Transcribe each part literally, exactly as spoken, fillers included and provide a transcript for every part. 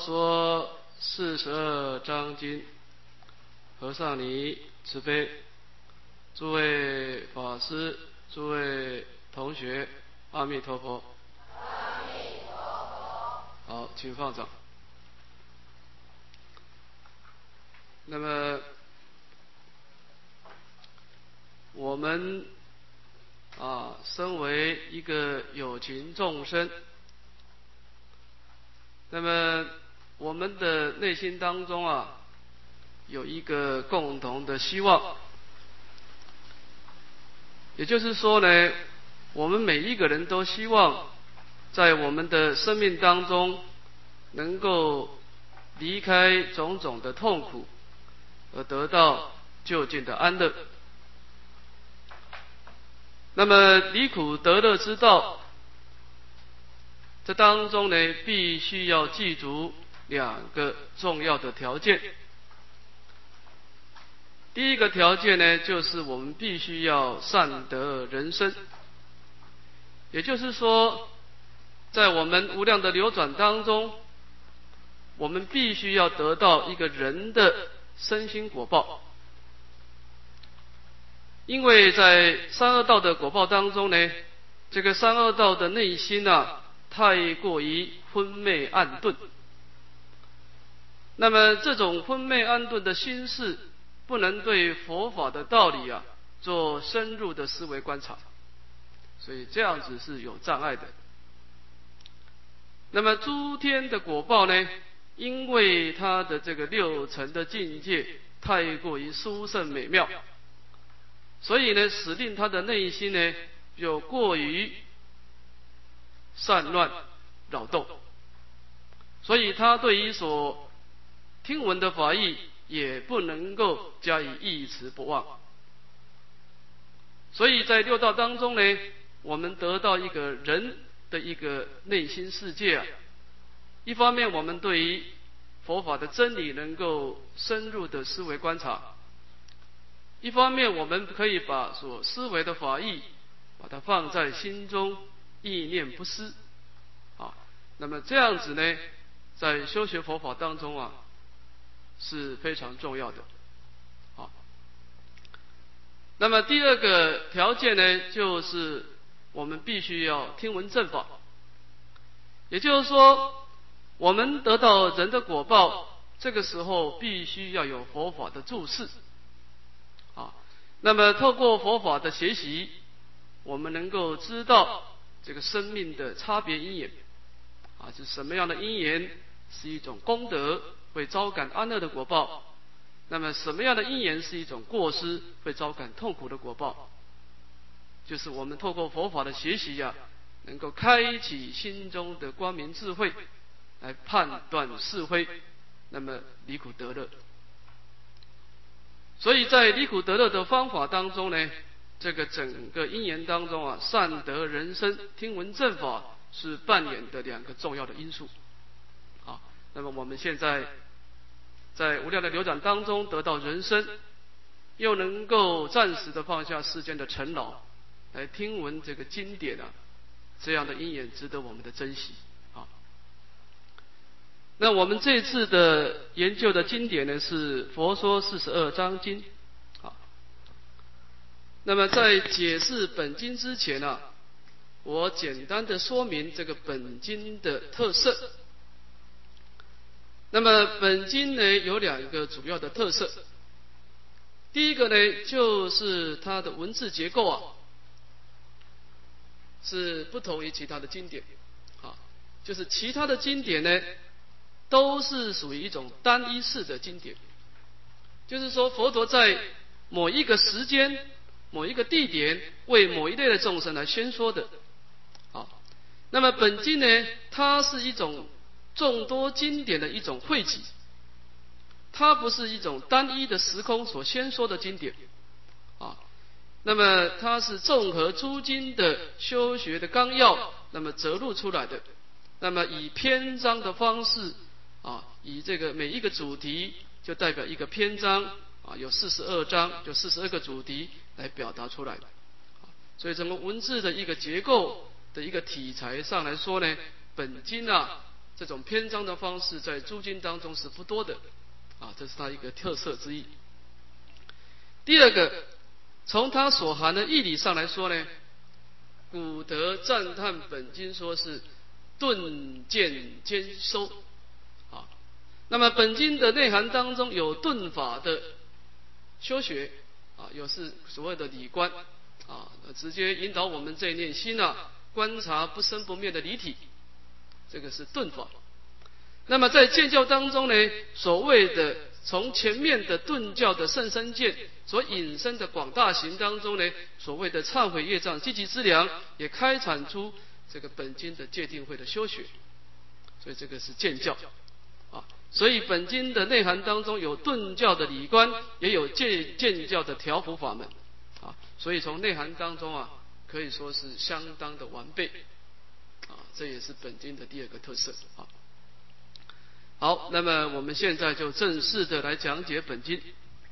说四十二章经，和尚你慈悲，诸位法师，诸位同学，阿弥陀佛。 阿弥陀佛。 好，请放掌。那么我们啊，身为一个有情众生，那么我们的内心当中啊，有一个共同的希望，也就是说呢，我们每一个人都希望在我们的生命当中能够离开种种的痛苦，而得到究竟的安乐。那么离苦得乐之道，这当中呢，必须要记住两个重要的条件。第一个条件呢，就是我们必须要善得人身，也就是说，在我们无量的流转当中，我们必须要得到一个人的身心果报。因为在三恶道的果报当中呢，这个三恶道的内心啊，太过于昏昧暗钝。那么这种昏昧暗钝的心事，不能对佛法的道理啊做深入的思维观察，所以这样子是有障碍的。那么诸天的果报呢，因为它的这个六层的境界太过于殊胜美妙，所以呢，使令他的内心呢有过于散乱扰动，所以他对于所听闻的法义也不能够加以忆持不忘。所以在六道当中呢，我们得到一个人的一个内心世界啊，一方面我们对于佛法的真理能够深入的思维观察，一方面我们可以把所思维的法义把它放在心中，意念不失啊。那么这样子呢，在修学佛法当中啊是非常重要的啊。那么第二个条件呢，就是我们必须要听闻正法，也就是说，我们得到人的果报，这个时候必须要有佛法的注释啊。那么透过佛法的学习，我们能够知道这个生命的差别因缘啊，是什么样的因缘是一种功德，会招感安乐的果报，那么什么样的因缘是一种过失，会招感痛苦的果报。就是我们透过佛法的学习啊，能够开启心中的光明智慧，来判断是非，那么离苦得乐。所以在离苦得乐的方法当中呢，这个整个因缘当中啊，善得人身、听闻正法是扮演的两个重要的因素。好，那么我们现在在无量的流转当中得到人身，又能够暂时的放下世间的尘劳，来听闻这个经典啊，这样的因缘值得我们的珍惜。好，那我们这次的研究的经典呢，是《佛说四十二章经》。好，那么在解释本经之前呢、啊，我简单的说明这个本经的特色。那么本经呢有两个主要的特色，第一个呢就是它的文字结构啊，是不同于其他的经典啊，就是其他的经典呢都是属于一种单一式的经典，就是说佛陀在某一个时间、某一个地点为某一类的众生来宣说的。好，那么本经呢，它是一种众多经典的一种汇集，它不是一种单一的时空所宣说的经典啊。那么它是综合诸经的修学的纲要，那么折录出来的。那么以篇章的方式啊，以这个每一个主题就代表一个篇章啊，有四十二章，就四十二个主题来表达出来的。所以整个文字的一个结构的一个题材上来说呢，本经啊这种篇章的方式在诸经当中是不多的啊，这是它一个特色之一。第二个，从它所含的义理上来说呢，古德赞叹本经说是顿渐兼收啊。那么本经的内涵当中有顿法的修学啊，有是所谓的理观啊，直接引导我们这一念心啊，观察不生不灭的离体，这个是顿法。那么在见教当中呢，所谓的从前面的顿教的甚深见所引申的广大行当中呢，所谓的忏悔业障积极之良，也开阐出这个本经的戒定慧的修学，所以这个是见教啊。所以本经的内涵当中有顿教的理观，也有戒见教的调伏法门啊。所以从内涵当中啊，可以说是相当的完备啊，这也是本经的第二个特色啊。好，那么我们现在就正式的来讲解本经。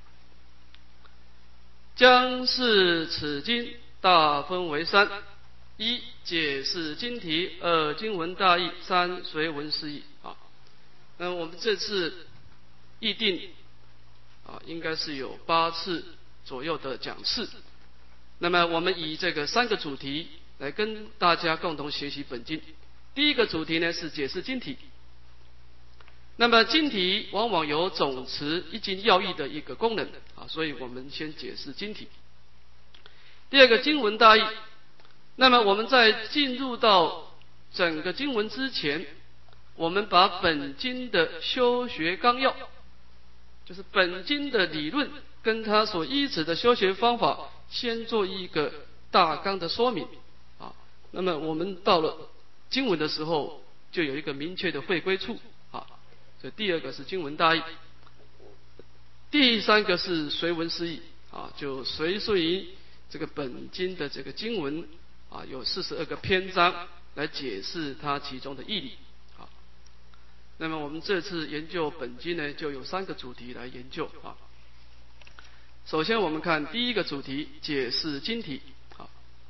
将是此经大分为三：一、解释经题；二、经文大义；三、随文释义。啊，那么我们这次议定啊，应该是有八次左右的讲次。那么我们以这个三个主题来跟大家共同学习本经。第一个主题呢是解释经题。那么经题往往有总持一经要义的一个功能啊，所以我们先解释经题。第二个经文大义，那么我们在进入到整个经文之前，我们把本经的修学纲要，就是本经的理论跟它所依止的修学方法，先做一个大纲的说明啊。那么我们到了经文的时候，就有一个明确的会归处啊。这第二个是经文大义，第三个是随文释义啊，就随顺于这个本经的这个经文啊，有四十二个篇章来解释它其中的义理啊。那么我们这次研究本经呢，就有三个主题来研究啊。首先我们看第一个主题，解释经题啊。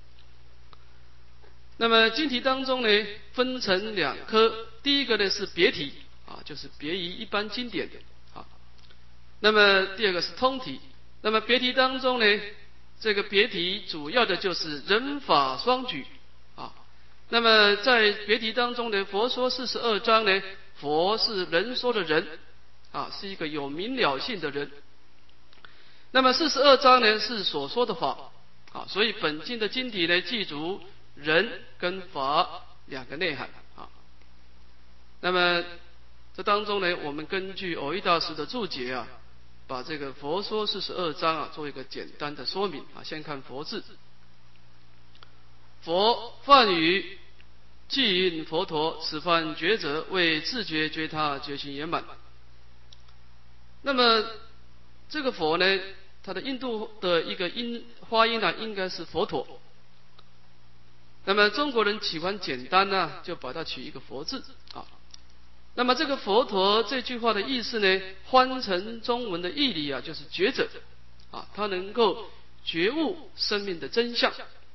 那么经题当中呢，分成两科，第一个呢是别题啊，就是别于一般经典的啊。那么第二个是通题。那么别题当中呢，这个别题主要的就是人法双举啊。那么在别题当中呢，佛说四十二章呢，佛是人说的人啊，是一个有明了性的人。那么四十二章呢是所说的法啊，所以本经的经题呢，记住人跟法两个内涵啊。那么这当中呢，我们根据藕益大师的注解啊，把这个佛说四十二章啊做一个简单的说明啊。先看佛字，佛梵语即云佛陀，此梵觉者为自觉觉他觉行圆满。那么这个佛呢，它的印度的一个音发音呢，应该是佛陀。那么中国人喜欢简单呢，就把它取一个佛字啊。那么这个佛陀这句话的意思呢，翻成中文的义理啊，就是觉者啊，他能够觉悟生命的真相。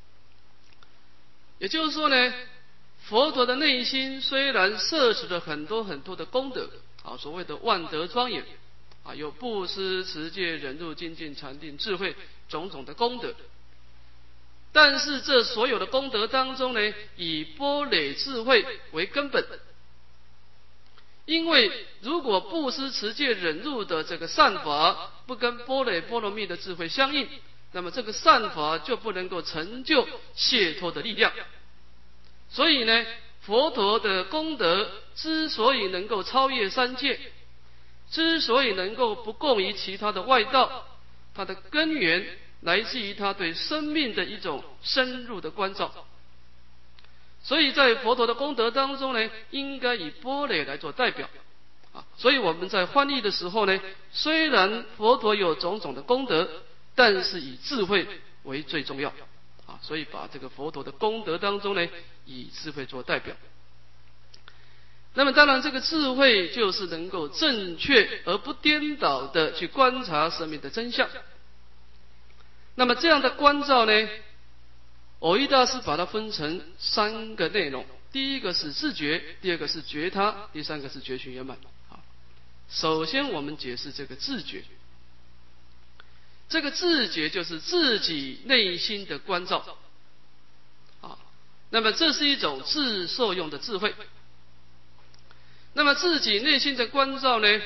也就是说呢，佛陀的内心虽然摄取了很多很多的功德啊，所谓的万德庄严啊，有布施、持戒、忍辱、精进、禅定、智慧种种的功德，但是这所有的功德当中呢，以般若智慧为根本。因为如果布施、持戒、忍辱的这个善法不跟般若波罗蜜的智慧相应，那么这个善法就不能够成就解脱的力量。所以呢，佛陀的功德之所以能够超越三界，之所以能够不共于其他的外道，它的根源来自于他对生命的一种深入的关照。所以在佛陀的功德当中呢，应该以般若来做代表啊。所以我们在翻译的时候呢，虽然佛陀有种种的功德，但是以智慧为最重要啊。所以把这个佛陀的功德当中呢，以智慧做代表。那么当然这个智慧就是能够正确而不颠倒的去观察生命的真相。那么这样的关照呢，藕益大师把它分成三个内容。 第一个是自觉，第二个是觉他，第三个是觉群圆满。好，首先我们解释这个自觉。这个自觉就是自己内心的关照，啊，那么这是一种自受用的智慧。那么自己内心的关照呢，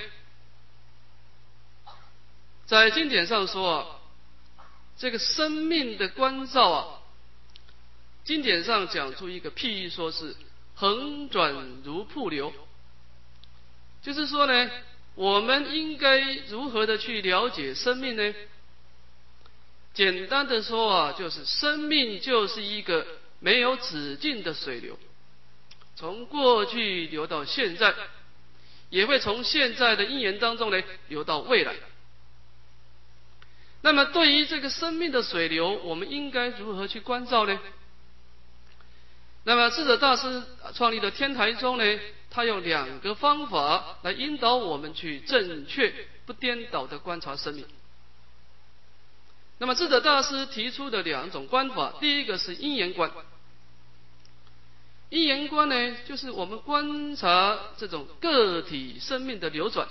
在经典上说啊，这个生命的关照啊，经典上讲出一个譬喻，说是横转如瀑流，就是说呢，我们应该如何的去了解生命呢？简单的说啊，就是生命就是一个没有止境的水流，从过去流到现在，也会从现在的因缘当中呢流到未来。那么对于这个生命的水流，我们应该如何去关照呢？那么智者大师创立的天台宗呢，他用两个方法来引导我们去正确不颠倒的观察生命。那么智者大师提出的两种观法，第一个是因缘观。因缘观呢，就是我们观察这种个体生命的流转，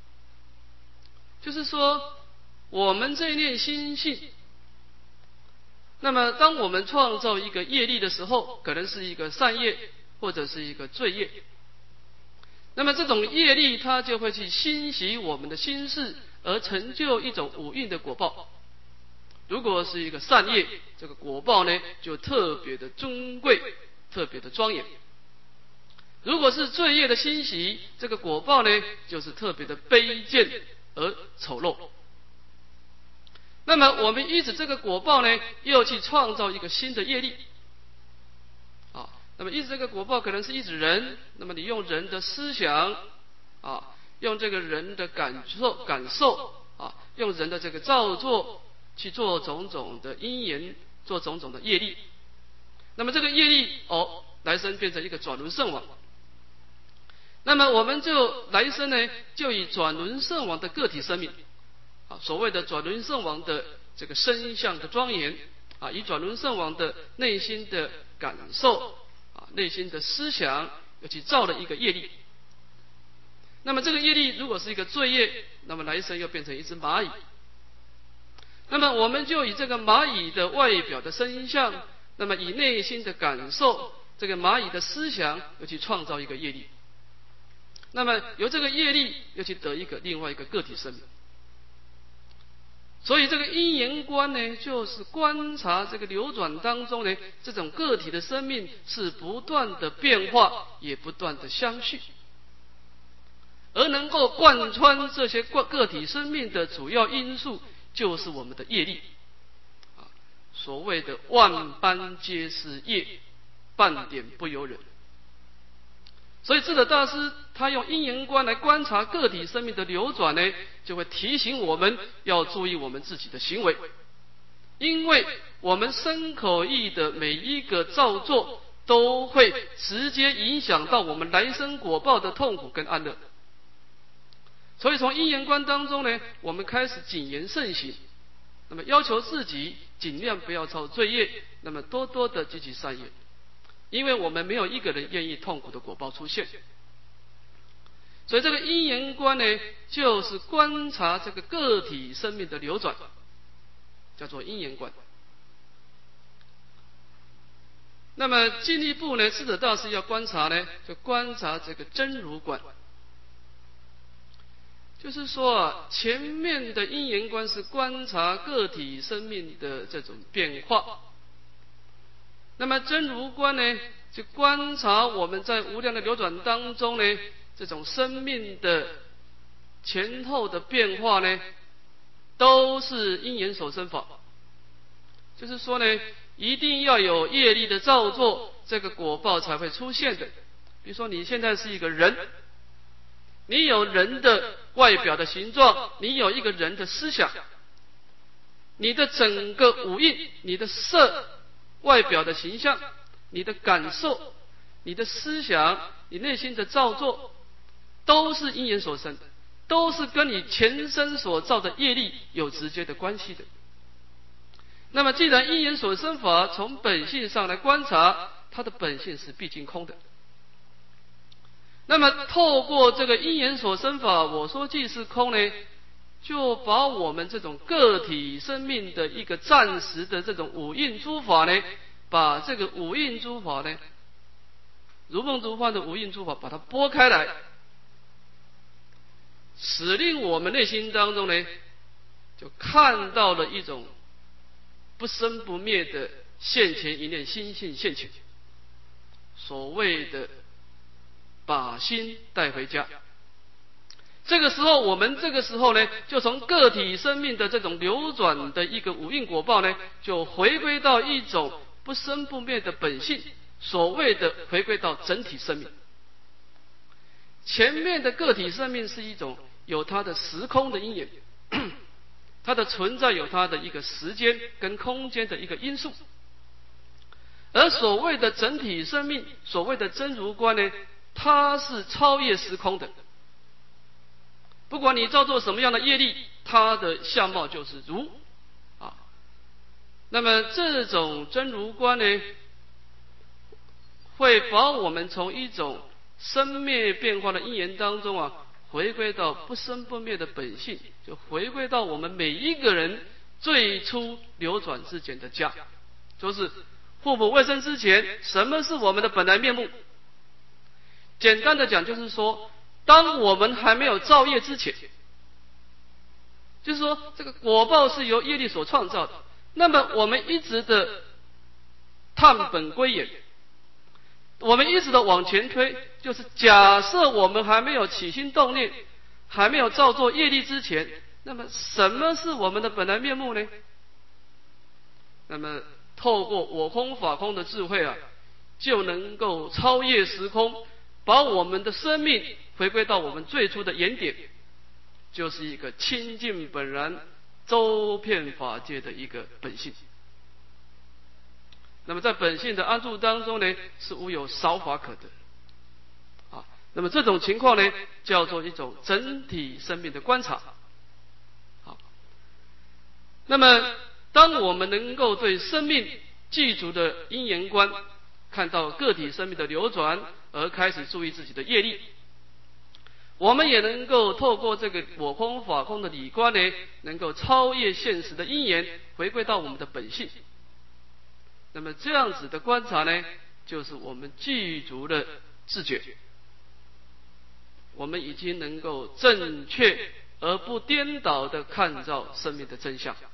就是说我们这一念心性，那么当我们创造一个业力的时候，可能是一个善业或者是一个罪业，那么这种业力它就会去欣习我们的心事，而成就一种五蕴的果报。如果是一个善业，这个果报呢就特别的尊贵，特别的庄严。如果是罪业的欣习，这个果报呢就是特别的卑贱而丑陋。那么我们依着这个果报呢，又去创造一个新的业力啊。那么依着这个果报可能是依着人，那么你用人的思想啊，用这个人的感受感受啊，用人的这个造作去做种种的因缘，做种种的业力。那么这个业力哦，来生变成一个转轮圣王。那么我们就来生呢，就以转轮圣王的个体生命啊，所谓的转轮圣王的这个身相的庄严啊，以转轮圣王的内心的感受啊，内心的思想，又去造了一个业力。那么这个业力如果是一个罪业，那么来生又变成一只蚂蚁。那么我们就以这个蚂蚁的外表的身相，那么以内心的感受，这个蚂蚁的思想，又去创造一个业力。那么由这个业力又去得一个另外一个个体生命。所以这个因缘观呢，就是观察这个流转当中呢，这种个体的生命是不断的变化，也不断的相续，而能够贯穿这些个体生命的主要因素，就是我们的业力啊，所谓的万般皆是业，半点不由人。所以智者大师他用因缘观来观察个体生命的流转呢，就会提醒我们要注意我们自己的行为，因为我们身口意的每一个造作都会直接影响到我们来生果报的痛苦跟安乐。所以从因缘观当中呢，我们开始谨言慎行，那么要求自己尽量不要造罪业，那么多多的积极善业，因为我们没有一个人愿意痛苦的果报出现。所以这个因缘观呢，就是观察这个个体生命的流转，叫做因缘观。那么进一步呢，智者大师要观察呢，就观察这个真如观。就是说啊，前面的因缘观是观察个体生命的这种变化，那么真如观呢，就观察我们在无量的流转当中呢，这种生命的前后的变化呢，都是因缘所生法。就是说呢，一定要有业力的造作，这个果报才会出现的。比如说你现在是一个人，你有人的外表的形状，你有一个人的思想，你的整个五蕴，你的色外表的形象，你的感受，你的思想，你内心的造作，都是因缘所生，都是跟你前生所造的业力有直接的关系的。那么既然因缘所生法从本性上来观察，它的本性是毕竟空的， 那么透过这个因缘所生法，我说即是空呢，就把我们这种个体生命的一个暂时的这种五蕴诸法呢，把这个五蕴诸法呢，如梦如幻的五蕴诸法，把它拨开来，使令我们内心当中呢，就看到了一种不生不灭的现前一念心性现前，所谓的把心带回家。这个时候，我们这个时候呢，就从个体生命的这种流转的一个五蕴果报呢，就回归到一种不生不灭的本性，所谓的回归到整体生命。前面的个体生命是一种有它的时空的因缘，它的存在有它的一个时间跟空间的一个因素，而所谓的整体生命，所谓的真如观呢，它是超越时空的。不管你造作什么样的业力，它的相貌就是如啊。那么这种真如观呢，会把我们从一种生灭变化的因缘当中啊，回归到不生不灭的本性，就回归到我们每一个人最初流转之前的家，就是父母未生之前，什么是我们的本来面目？简单的讲，就是说，当我们还没有造业之前，就是说这个果报是由业力所创造的，那么我们一直的探本归元，我们一直的往前推，就是假设我们还没有起心动念，还没有造作业力之前，那么什么是我们的本来面目呢？那么透过我空法空的智慧啊，就能够超越时空，把我们的生命回归到我们最初的原点，就是一个清净本然、周遍法界的一个本性。那么在本性的安住当中呢，是无有少法可得啊。那么这种情况呢，叫做一种整体生命的观察。好，那么当我们能够对生命具足的因缘观，看到个体生命的流转，而开始注意自己的业力，我们也能够透过这个我空法空的理观呢，能够超越现实的因缘，回归到我们的本性。那么这样子的观察呢，就是我们具足的自觉，我们已经能够正确而不颠倒地看到生命的真相。